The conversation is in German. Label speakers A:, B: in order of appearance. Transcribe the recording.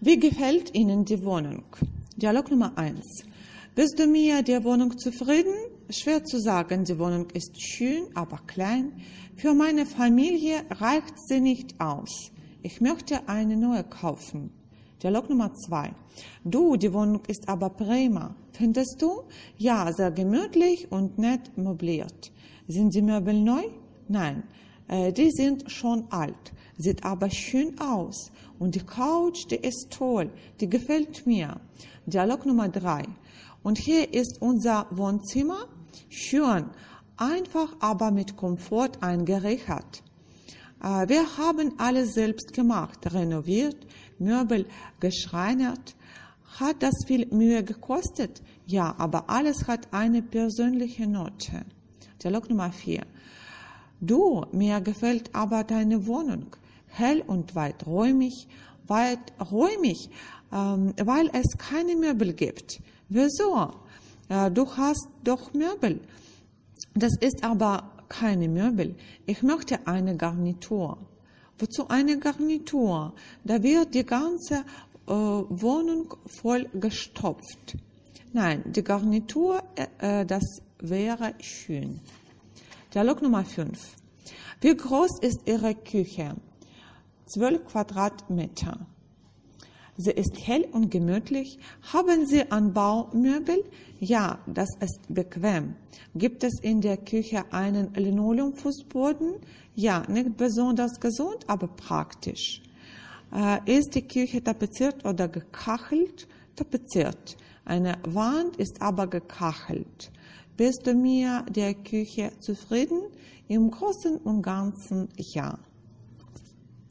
A: Wie gefällt Ihnen die Wohnung? Dialog Nummer 1. Bist du mit der Wohnung zufrieden? Schwer zu sagen, die Wohnung ist schön, aber klein. Für meine Familie reicht sie nicht aus. Ich möchte eine neue kaufen. Dialog Nummer 2. Du, die Wohnung ist aber prima. Findest du? Ja, sehr gemütlich und nett möbliert. Sind die Möbel neu? Nein, die sind schon alt, sieht aber schön aus. Und die Couch, die ist toll, die gefällt mir. Dialog Nummer 3. Und hier ist unser Wohnzimmer, schön, einfach aber mit Komfort eingerichtet. Wir haben alles selbst gemacht, renoviert, Möbel geschreinert. Hat das viel Mühe gekostet? Ja, aber alles hat eine persönliche Note. Dialog Nummer 4. Du, mir gefällt aber deine Wohnung. Hell und weiträumig, weil es keine Möbel gibt. Wieso? Du hast doch Möbel. Das ist aber keine Möbel. Ich möchte eine Garnitur. Wozu eine Garnitur? Da wird die ganze Wohnung voll gestopft. Nein, die Garnitur, das wäre schön. Dialog Nummer 5. Wie groß ist Ihre Küche? 12 Quadratmeter. Sie ist hell und gemütlich. Haben Sie Anbaumöbel? Ja, das ist bequem. Gibt es in der Küche einen Linoleumfußboden? Ja, nicht besonders gesund, aber praktisch. Ist die Küche tapeziert oder gekachelt? Tapeziert. Eine Wand ist aber gekachelt. Bist du mit der Küche zufrieden? Im Großen und Ganzen ja.